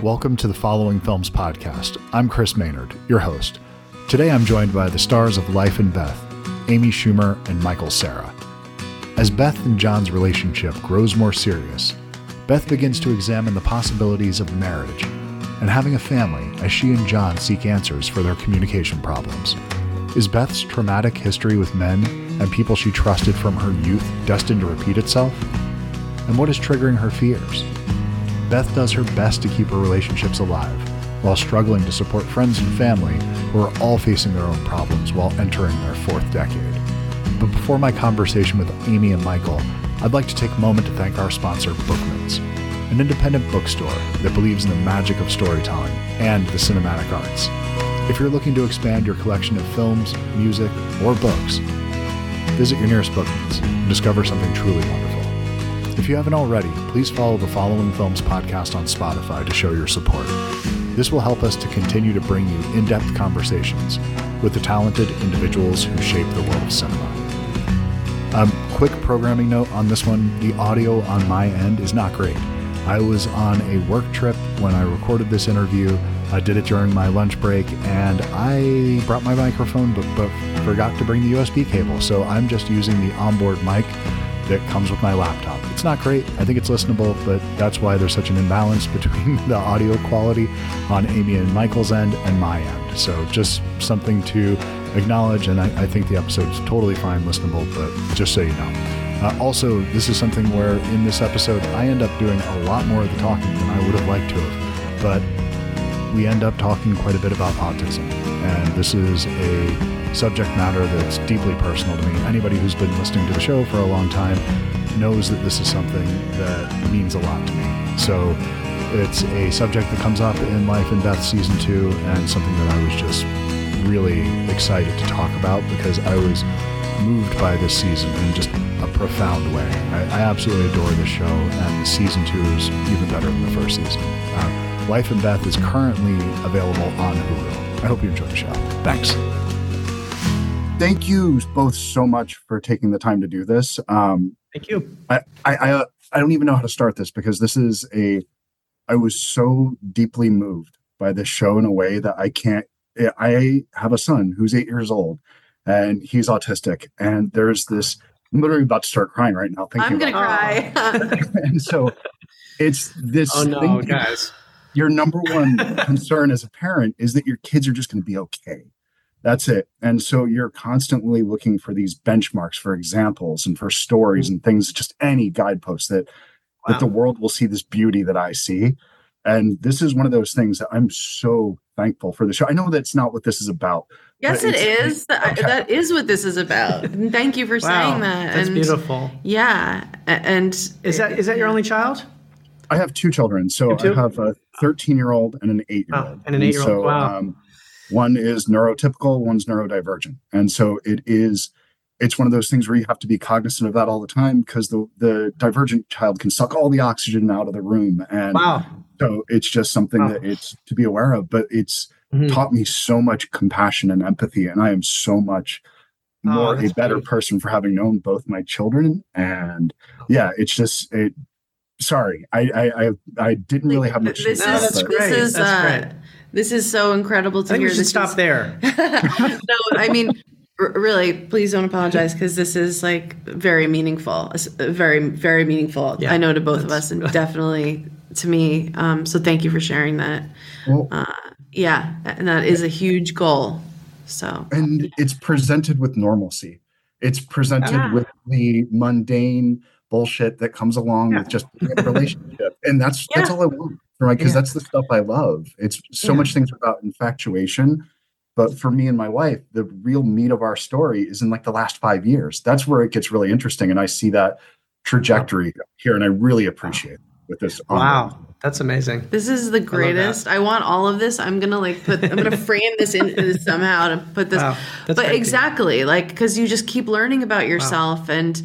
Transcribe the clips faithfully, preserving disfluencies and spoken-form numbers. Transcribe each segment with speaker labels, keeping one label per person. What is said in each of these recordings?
Speaker 1: welcome to the Following Films podcast. I'm Chris Maynard, your host. Today I'm joined by the stars of Life and Beth, Amy Schumer and Michael Cera. As Beth and John's relationship grows more serious, Beth begins to examine the possibilities of marriage and having a family as she and John seek answers for their communication problems. Is Beth's traumatic history with men and people she trusted from her youth destined to repeat itself? And what is triggering her fears? Beth does her best to keep her relationships alive while struggling to support friends and family who are all facing their own problems while entering their fourth decade. But before my conversation with Amy and Michael, I'd like to take a moment to thank our sponsor, Bookmans, an independent bookstore that believes in the magic of storytelling and the cinematic arts. If you're looking to expand your collection of films, music, or books, visit your nearest Bookmans and discover something truly wonderful. If you haven't already, please follow the Following Films podcast on Spotify to show your support. This will help us to continue to bring you in-depth conversations with the talented individuals who shape the world of cinema. Um, quick programming note on this one, the audio on my end is not great. I was on a work trip when I recorded this interview. I did it during my lunch break, and I brought my microphone but, but forgot to bring the U S B cable, so I'm just using the onboard mic that comes with my laptop. It's not great. I think it's listenable, but that's why there's such an imbalance between the audio quality on Amy and Michael's end and my end. So just something to acknowledge, and I, I think the episode's totally fine, listenable, but just so you know. Uh, also, this is something where in this episode, I end up doing a lot more of the talking than I would have liked to have, but we end up talking quite a bit about autism, and this is a subject matter that's deeply personal to me. Anybody who's been listening to the show for a long time knows that this is something that means a lot to me. So it's a subject that comes up in Life and Beth season two, and something that I was just really excited to talk about because I was moved by this season in just a profound way. I, I absolutely adore this show, and season two is even better than the first season. Uh, Life and Beth is currently available on Hulu. I hope you enjoy the show. Thanks. Thank you both so much for taking the time to do this. Um,
Speaker 2: Thank you.
Speaker 1: I, I, I, I don't even know how to start this because this is a, I was so deeply moved by this show in a way that I can't, I have a son who's eight years old and he's autistic. And there's this, I'm literally about to start crying right now.
Speaker 3: I'm going to cry.
Speaker 1: And so it's this
Speaker 2: Oh no,
Speaker 1: thing,
Speaker 2: guys.
Speaker 1: Your number one concern as a parent is that your kids are just going to be okay. That's it. And so you're constantly looking for these benchmarks, for examples and for stories and things, just any guideposts that, wow. that the world will see this beauty that I see. And this is one of those things that I'm so thankful for the show. I know that's not what this is about.
Speaker 3: Yes, it is. Okay. That is what this is about. And thank you for wow, saying that.
Speaker 2: That's
Speaker 3: and
Speaker 2: beautiful.
Speaker 3: Yeah. And
Speaker 2: is that is that your only child?
Speaker 1: I have two children. So I have a thirteen-year-old and an eight-year-old.
Speaker 2: Oh, and an eight-year-old.
Speaker 1: So,
Speaker 2: wow.
Speaker 1: Um, one is neurotypical, one's neurodivergent. And so it is, it's one of those things where you have to be cognizant of that all the time because the, the divergent child can suck all the oxygen out of the room. And
Speaker 2: wow.
Speaker 1: so it's just something wow. that it's to be aware of, but it's mm-hmm. taught me so much compassion and empathy. And I am so much more oh, a better great. person for having known both my children. And yeah, it's just, it, sorry, I, I, I, I didn't really have much.
Speaker 3: This
Speaker 2: no,
Speaker 3: is,
Speaker 2: that's great.
Speaker 3: This is,
Speaker 2: that's
Speaker 3: uh,
Speaker 2: great.
Speaker 3: This is so incredible to
Speaker 2: I think
Speaker 3: hear.
Speaker 2: We should
Speaker 3: this
Speaker 2: stop
Speaker 3: is,
Speaker 2: there.
Speaker 3: No, I mean, r- really, please don't apologize because this is like very meaningful, very, very meaningful. Yeah, I know to both of us and definitely to me. Um, so thank you for sharing that. Well, uh, yeah, and that is a huge goal. So
Speaker 1: and it's presented with normalcy. It's presented yeah. with the mundane bullshit that comes along yeah. with just a relationship, and that's yeah. that's all I want. Right, because yeah. that's the stuff I love. It's so yeah. much things about infatuation, but for me and my wife, the real meat of our story is in like the last five years. That's where it gets really interesting, and I see that trajectory wow. here, and I really appreciate it with this.
Speaker 2: Wow,
Speaker 1: onward.
Speaker 2: That's amazing.
Speaker 3: This is the greatest. I, I want all of this. I'm gonna like put. I'm gonna frame this in this somehow to put this. Wow. But exactly, cool. like because you just keep learning about yourself wow. and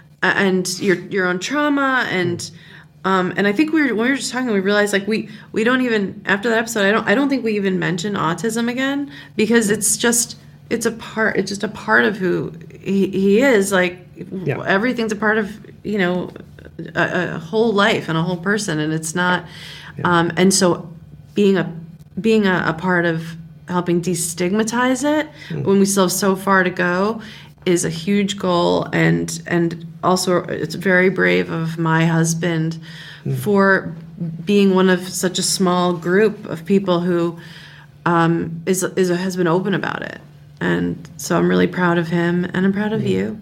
Speaker 3: and your your own trauma and. Mm. Um, and I think we were, when we were just talking, we realized like we, we don't even, after that episode, I don't, I don't think we even mention autism again because it's just, it's a part, it's just a part of who he, he is. Like yeah. everything's a part of, you know, a, a whole life and a whole person. And it's not, yeah. um, and so being a being a, a part of helping destigmatize it mm. when we still have so far to go is a huge goal. And and also it's very brave of my husband mm. for being one of such a small group of people who um, is is has been open about it. And so I'm really proud of him, and I'm proud of you.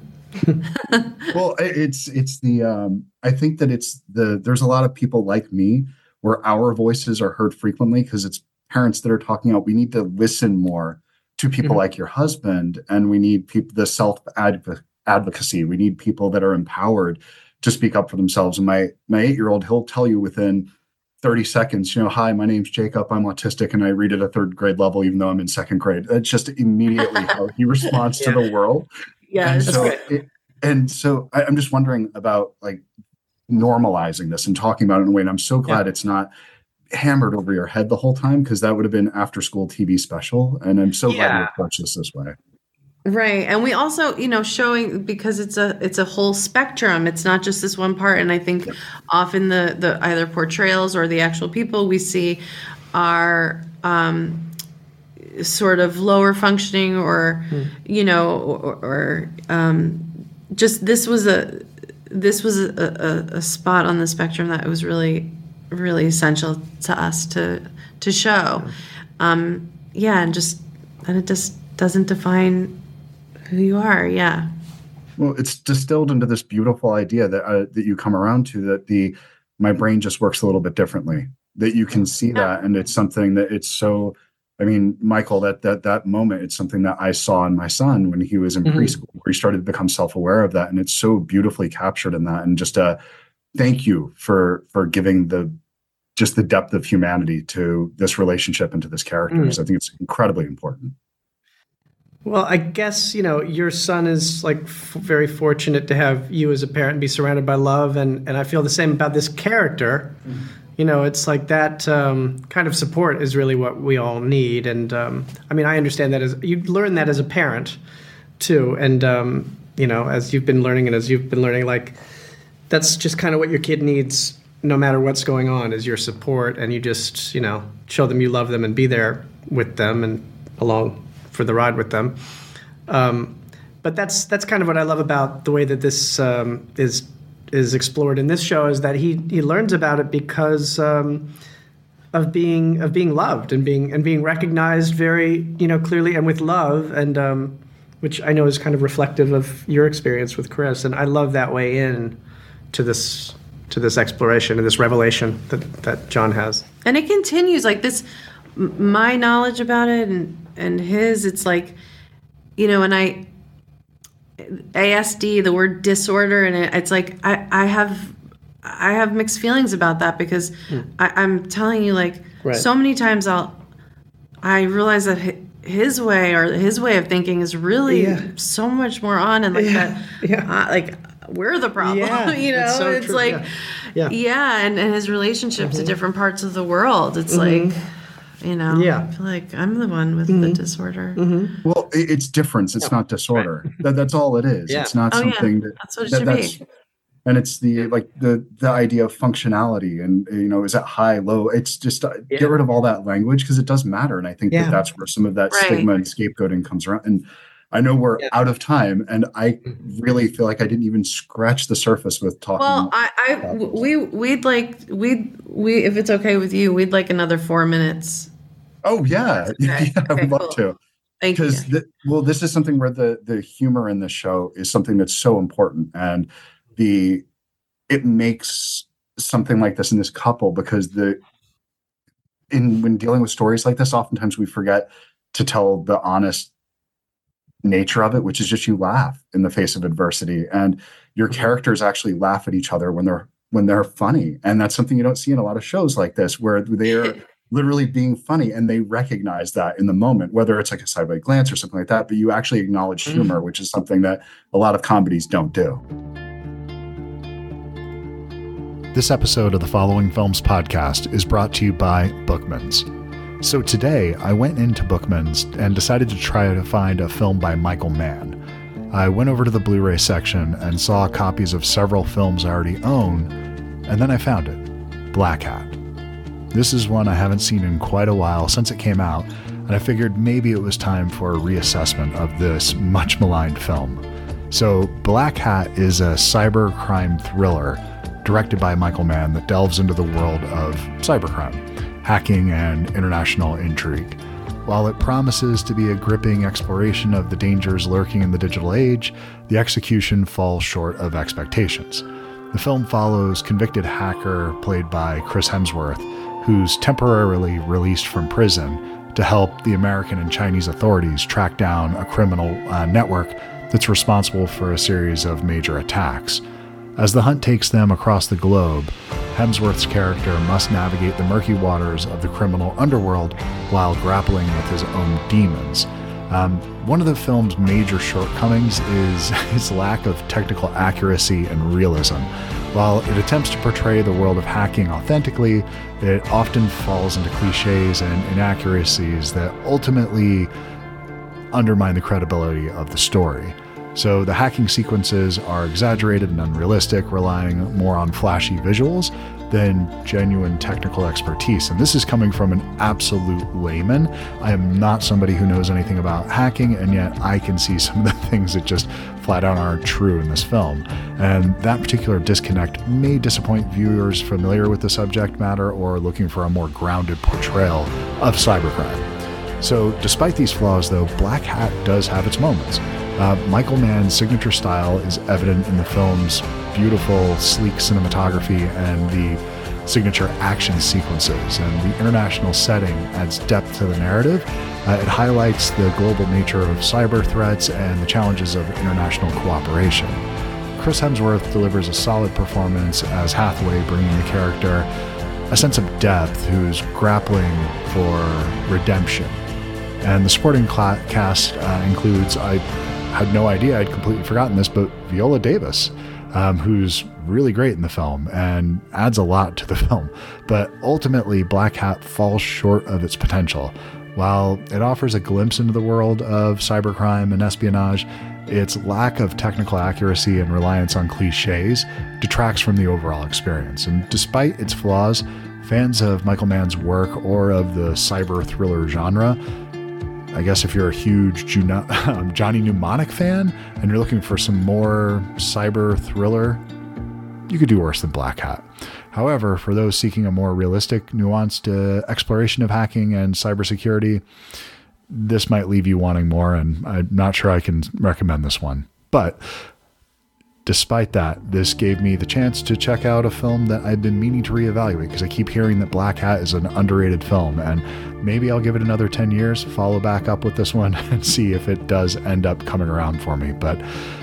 Speaker 4: Well, it's it's the um, I think that it's the there's a lot of people like me where our voices are heard frequently because it's parents that are talking out. We need to listen more to people mm-hmm. like your husband, and we need people the self advocacy. We need people that are empowered to speak up for themselves. And my my eight year old, he'll tell you within thirty seconds, you know, hi, my name's Jacob. I'm autistic and I read at a third grade level, even though I'm in second grade. It's just immediately how he responds yeah. to the world.
Speaker 3: Yeah.
Speaker 4: And so, it, and so I, I'm just wondering about like normalizing this and talking about it in a way. And I'm so glad yeah. it's not hammered over your head the whole time, because that would have been after school T V special. And I'm so yeah. glad you approach this this way.
Speaker 3: Right. And we also, you know, showing because it's a it's a whole spectrum. It's not just this one part. And I think yeah. often the, the either portrayals or the actual people we see are um, sort of lower functioning or, hmm. you know, or, or um, just this was a this was a, a, a spot on the spectrum that was really, really essential to us to to show. Um, yeah. And just and it just doesn't define who you are. Yeah.
Speaker 4: Well, it's distilled into this beautiful idea that uh, that you come around to, that the my brain just works a little bit differently, that you can see yeah. that. And it's something that it's so, I mean, Michael, that that that moment, it's something that I saw in my son when he was in mm-hmm. preschool, where he started to become self-aware of that. And it's so beautifully captured in that. And just uh, thank you for for giving the just the depth of humanity to this relationship and to this character. Mm. I think it's incredibly important.
Speaker 2: Well, I guess, you know, your son is like f- very fortunate to have you as a parent and be surrounded by love. And, and I feel the same about this character. Mm-hmm. You know, it's like that um, kind of support is really what we all need. And um, I mean, I understand that as you learn that as a parent too. And, um, you know, as you've been learning and as you've been learning, like that's just kind of what your kid needs no matter what's going on, is your support. And you just, you know, show them you love them and be there with them and along for the ride with them. Um, but that's that's kind of what I love about the way that this um, is is explored in this show, is that he he learns about it because um, of being of being loved and being and being recognized very, you know, clearly and with love, and um, which I know is kind of reflective of your experience with Chris. And I love that way in to this to this exploration and this revelation that, that John has.
Speaker 3: And it continues like this. My knowledge about it and, and his, it's like, you know, and I, A S D, the word disorder, and it, it's like, I, I have, I have mixed feelings about that, because hmm. I, I'm telling you, like, right. so many times I'll, I realize that his way or his way of thinking is really yeah. so much more on, and like yeah. that, yeah. Uh, like, we're the problem, yeah. you know, so it's true. like, yeah, yeah. yeah and, and his relationship mm-hmm. to different parts of the world, it's mm-hmm. like, you know, yeah. I feel like I'm the one with mm-hmm. the disorder.
Speaker 4: Mm-hmm. Well, it's difference. It's yeah. not disorder. Right. That, that's all it is. Yeah. It's not
Speaker 3: oh,
Speaker 4: something
Speaker 3: yeah.
Speaker 4: that,
Speaker 3: that's what it
Speaker 4: that,
Speaker 3: should
Speaker 4: that's,
Speaker 3: be.
Speaker 4: And it's the, like the, the idea of functionality and, you know, is it high, low? It's just uh, yeah. get rid of all that language, because it does matter. And I think yeah. that that's where some of that right. stigma and scapegoating comes around. And I know we're yeah. out of time, and I really feel like I didn't even scratch the surface with talking.
Speaker 3: Well, I, I we, we'd like, we'd, we, if it's okay with you, we'd like another four minutes.
Speaker 4: Oh yeah, okay. yeah,
Speaker 3: okay,
Speaker 4: I would love
Speaker 3: cool.
Speaker 4: to.
Speaker 3: Thank you.
Speaker 4: Because well, this is something where the the humor in the show is something that's so important, and the it makes something like this in this couple, because the in when dealing with stories like this, oftentimes we forget to tell the honest nature of it, which is just you laugh in the face of adversity, and your characters actually laugh at each other when they're when they're funny, and that's something you don't see in a lot of shows like this, where they're literally being funny, and they recognize that in the moment, whether it's like a sideway glance or something like that, but you actually acknowledge humor, mm. which is something that a lot of comedies don't do.
Speaker 1: This episode of the Following Films podcast is brought to you by Bookman's. So today I went into Bookman's and decided to try to find a film by Michael Mann. I went over to the Blu-ray section and saw copies of several films I already own, and then I found it, Black Hat. This is one I haven't seen in quite a while since it came out, and I figured maybe it was time for a reassessment of this much maligned film. So Black Hat is a cyber crime thriller directed by Michael Mann that delves into the world of cybercrime, hacking, and international intrigue. While it promises to be a gripping exploration of the dangers lurking in the digital age, the execution falls short of expectations. The film follows convicted hacker played by Chris Hemsworth, who's temporarily released from prison to help the American and Chinese authorities track down a criminal uh, network that's responsible for a series of major attacks. As the hunt takes them across the globe, Hemsworth's character must navigate the murky waters of the criminal underworld while grappling with his own demons. Um, one of the film's major shortcomings is its lack of technical accuracy and realism. While it attempts to portray the world of hacking authentically, it often falls into cliches and inaccuracies that ultimately undermine the credibility of the story. So the hacking sequences are exaggerated and unrealistic, relying more on flashy visuals than genuine technical expertise. And this is coming from an absolute layman. I am not somebody who knows anything about hacking, and yet I can see some of the things that just flat out aren't true in this film. And that particular disconnect may disappoint viewers familiar with the subject matter or looking for a more grounded portrayal of cybercrime. So despite these flaws, though, Black Hat does have its moments. Uh, Michael Mann's signature style is evident in the film's beautiful, sleek cinematography and the signature action sequences, and the international setting adds depth to the narrative. Uh, it highlights the global nature of cyber threats and the challenges of international cooperation. Chris Hemsworth delivers a solid performance as Hathaway, bringing the character a sense of depth who's grappling for redemption. And the supporting cl- cast uh, includes, I had no idea, I'd completely forgotten this, but Viola Davis, um, who's really great in the film and adds a lot to the film. But ultimately, Black Hat falls short of its potential. While it offers a glimpse into the world of cybercrime and espionage, its lack of technical accuracy and reliance on cliches detracts from the overall experience. And despite its flaws, fans of Michael Mann's work or of the cyber thriller genre, I guess if you're a huge Juno- Johnny Mnemonic fan and you're looking for some more cyber thriller, you could do worse than Black Hat. However, for those seeking a more realistic, nuanced uh, exploration of hacking and cybersecurity, this might leave you wanting more, and I'm not sure I can recommend this one. But despite that, this gave me the chance to check out a film that I've been meaning to reevaluate, because I keep hearing that Black Hat is an underrated film, and maybe I'll give it another ten years, follow back up with this one, and see if it does end up coming around for me. But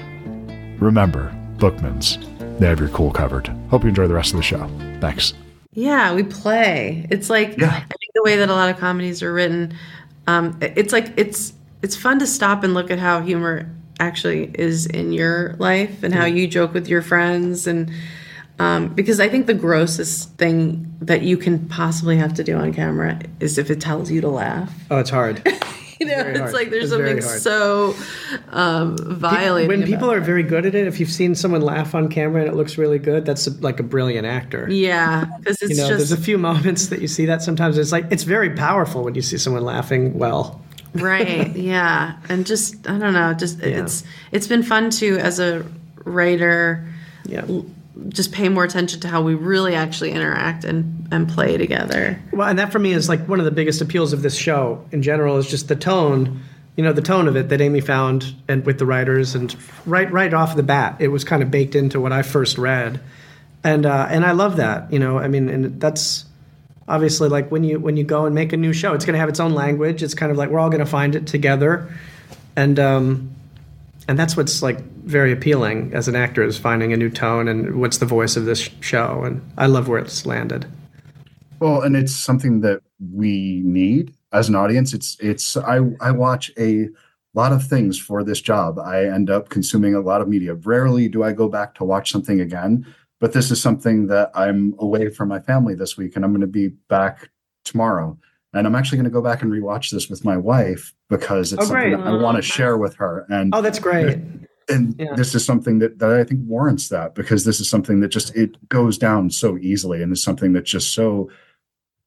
Speaker 1: remember, Bookmans, they have your cool covered. Hope you enjoy the rest of the show. Thanks.
Speaker 3: Yeah, we play. It's like, yeah. I think the way that a lot of comedies are written, um, it's like, it's it's fun to stop and look at how humor actually is in your life and how you joke with your friends. And um, because I think the grossest thing that you can possibly have to do on camera is if it tells you to laugh.
Speaker 2: Oh, it's hard.
Speaker 3: You know, it's, it's like there's it's something so um, violating.
Speaker 2: When people are very good at it, if you've seen someone laugh on camera and it looks really good, that's a, like a brilliant actor.
Speaker 3: Yeah, because it's
Speaker 2: you know,
Speaker 3: just
Speaker 2: there's a few moments that you see that sometimes it's like it's very powerful when you see someone laughing well.
Speaker 3: Right. Yeah, and just I don't know, just yeah. it's it's been fun to as a writer.
Speaker 2: Yeah.
Speaker 3: Just pay more attention to how we really actually interact and, and play together.
Speaker 2: Well, and that for me is like one of the biggest appeals of this show in general is just the tone, you know, the tone of it that Amy found and with the writers, and right right off the bat, it was kind of baked into what I first read. And uh, and I love that, you know, I mean, and that's obviously like when you when you go and make a new show, it's going to have its own language. It's kind of like we're all going to find it together. And um And that's what's like very appealing as an actor, is finding a new tone and what's the voice of this show. And I love where it's landed.
Speaker 4: Well, and it's something that we need as an audience. It's it's I, I watch a lot of things for this job. I end up consuming a lot of media. Rarely do I go back to watch something again, but this is something that I'm away from my family this week, and I'm going to be back tomorrow. And I'm actually going to go back and rewatch this with my wife because it's
Speaker 2: oh,
Speaker 4: something
Speaker 2: great.
Speaker 4: that I want to share with her. And
Speaker 2: oh, that's great.
Speaker 4: And yeah. This is something that, that I think warrants that, because this is something that just, it goes down so easily. And it's something that's just so, I,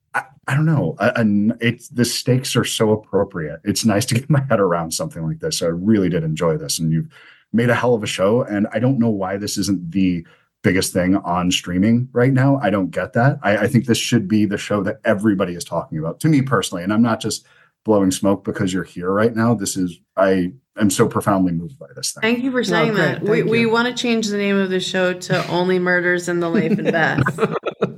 Speaker 4: I don't know. I, I, it's the stakes are so appropriate. It's nice to get my head around something like this. So I really did enjoy this, and you've made a hell of a show. And I don't know why this isn't the biggest thing on streaming right now. I don't get that. I, I think this should be the show that everybody is talking about, to me personally. And I'm not just blowing smoke because you're here right now. This is, I am so profoundly moved by this thing.
Speaker 3: Thank you for saying
Speaker 2: oh,
Speaker 3: that. We, we want to change the name of the show to Only Murders in the Life and Beth.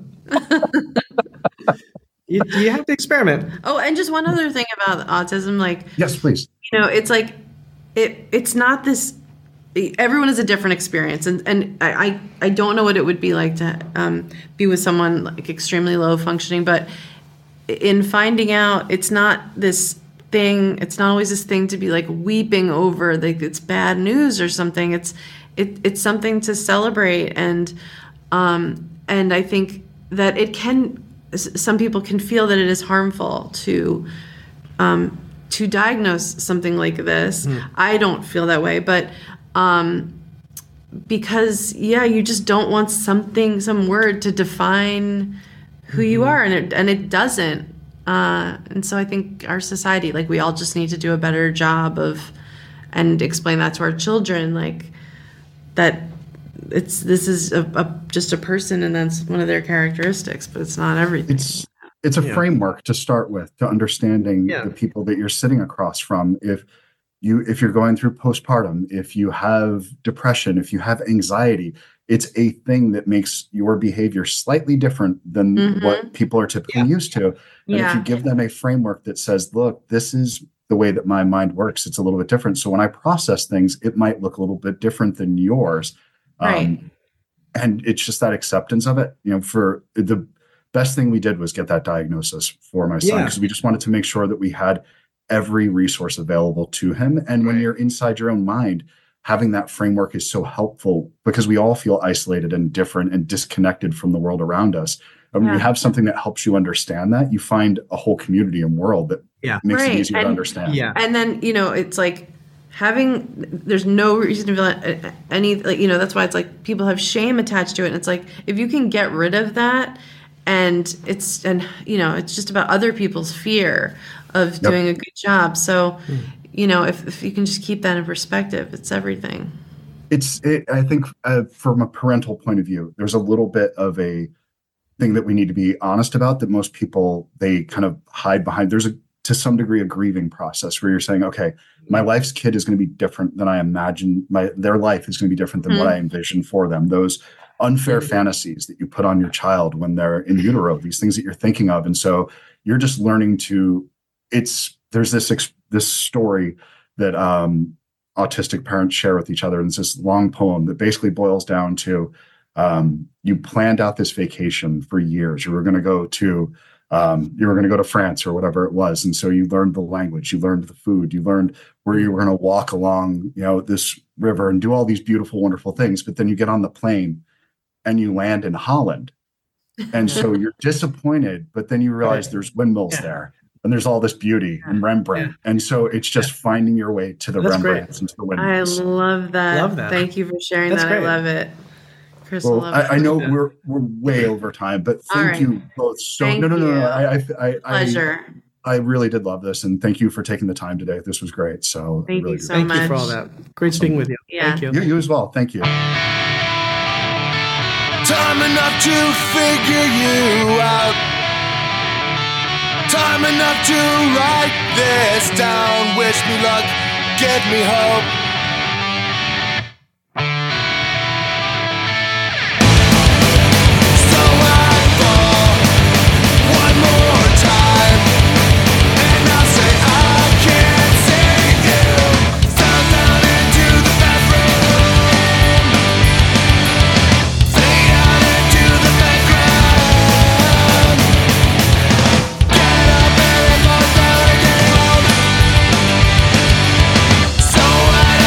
Speaker 2: you, you have to experiment.
Speaker 3: Oh, and just one other thing about autism, like,
Speaker 4: yes, please.
Speaker 3: You know, it's like, it, it's not this, everyone has a different experience, and and I I don't know what it would be like to um, be with someone like extremely low functioning, but in finding out, it's not this thing. It's not always this thing to be like weeping over, like it's bad news or something. It's it it's something to celebrate, and um and I think that it can. Some people can feel that it is harmful to um to diagnose something like this. Mm. I don't feel that way, but. Um, because yeah, you just don't want something, some word to define who mm-hmm. you are, and it and it doesn't. Uh, and so I think our society, like, we all just need to do a better job of, and explain that to our children, like that it's this is a, a just a person, and that's one of their characteristics, but it's not everything.
Speaker 4: It's it's a yeah. framework to start with, to understanding yeah. the people that you're sitting across from. If You, if you're going through postpartum, if you have depression, if you have anxiety, it's a thing that makes your behavior slightly different than mm-hmm. what people are typically yeah. used to. And yeah. if you give them a framework that says, look, this is the way that my mind works, it's a little bit different. So when I process things, it might look a little bit different than yours.
Speaker 3: Right.
Speaker 4: Um, and it's just that acceptance of it. You know, for the best thing we did was get that diagnosis for my son, because yeah. we just wanted to make sure that we had every resource available to him. And when right. you're inside your own mind, having that framework is so helpful, because we all feel isolated and different and disconnected from the world around us. And when yeah. you have something that helps you understand that, you find a whole community and world that
Speaker 2: yeah.
Speaker 4: makes
Speaker 3: right.
Speaker 4: it easier
Speaker 3: and,
Speaker 4: to understand.
Speaker 3: Yeah. And then, you know, it's like having, there's no reason to feel any, like, you know, that's why it's like people have shame attached to it. And it's like, if you can get rid of that, and it's, and, you know, it's just about other people's fear of yep. doing a good job. So, mm. you know, if, if you can just keep that in perspective, it's everything.
Speaker 4: It's, it, I think uh, from a parental point of view, there's a little bit of a thing that we need to be honest about, that most people, they kind of hide behind. There's a, to some degree, a grieving process where you're saying, okay, my life's kid is going to be different than I imagine. My, their life is going to be different than mm. what I envision for them. Those unfair mm. fantasies that you put on your child when they're in utero, these things that you're thinking of. And so you're just learning to, it's, there's this, this story that um, autistic parents share with each other. And it's this long poem that basically boils down to, um, you planned out this vacation for years. You were going to go to, um, you were going to go to France or whatever it was. And so you learned the language, you learned the food, you learned where you were going to walk along, you know, this river and do all these beautiful, wonderful things. But then you get on the plane and you land in Holland. And so you're disappointed, but then you realize there's windmills yeah. there. And there's all this beauty in Rembrandt. Yeah. And so it's just yeah. finding your way to the That's Rembrandts great. And to the windmills.
Speaker 3: I love that.
Speaker 2: Love that.
Speaker 3: Thank you for sharing
Speaker 2: That's
Speaker 3: that.
Speaker 2: Great.
Speaker 3: I love it. Chris,
Speaker 4: well,
Speaker 3: love
Speaker 4: I,
Speaker 3: it.
Speaker 4: I know we're we're way over time, but thank
Speaker 3: right.
Speaker 4: you both so
Speaker 3: thank
Speaker 4: no no no no.
Speaker 3: You.
Speaker 4: I I I
Speaker 3: Pleasure.
Speaker 4: I, I really did love this, and thank you for taking the time today. This was great. So
Speaker 3: thank
Speaker 4: really
Speaker 3: you so
Speaker 2: thank
Speaker 3: much.
Speaker 2: you for all that. Great speaking with you.
Speaker 3: Yeah.
Speaker 2: Thank you.
Speaker 4: you. You as well. Thank you.
Speaker 5: Time enough to figure you out. Time enough to write this down. Wish me luck, give me hope. So what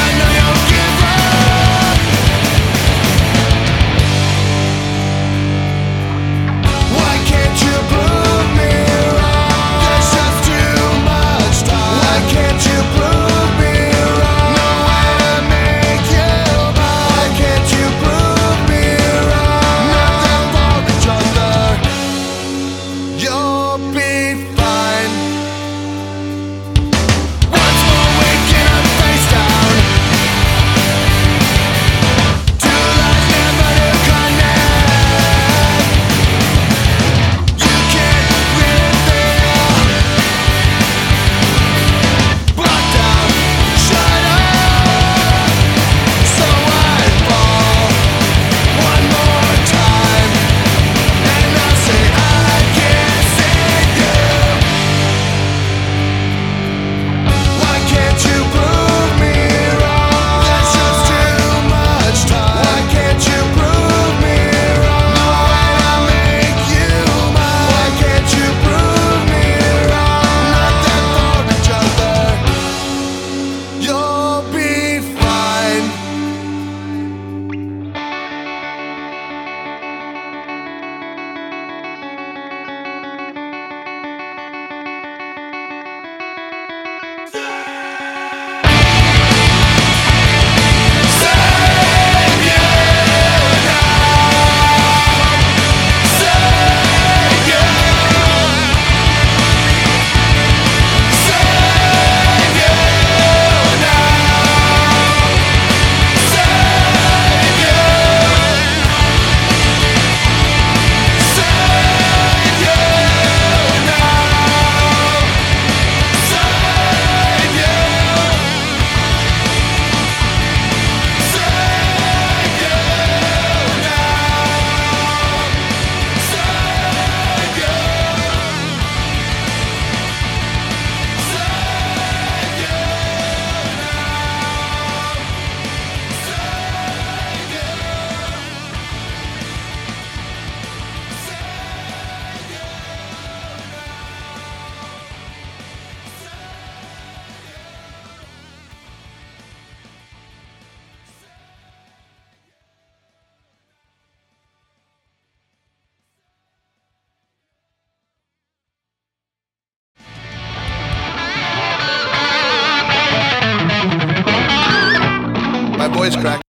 Speaker 5: wisecrack.